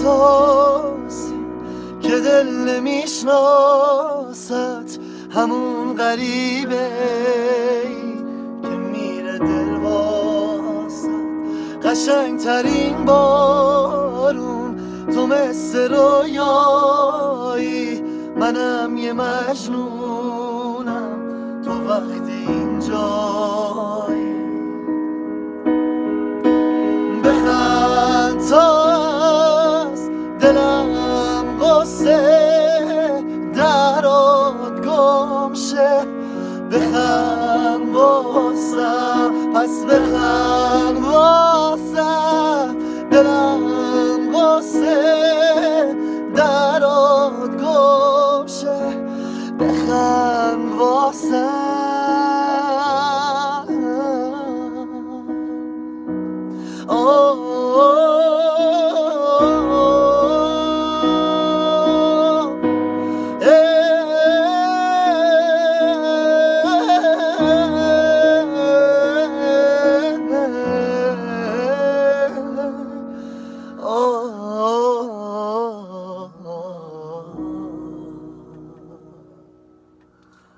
احساسی که دل نمیشناست، همون غریبه که میره دل واسد. قشنگترین بارون تو مثل رویایی، منم یه مجنونم تو وقتی اینجایی. بخند تا از دلم غصه درات گم شه، بخند واسم، پس بخند واسم، دلم غصه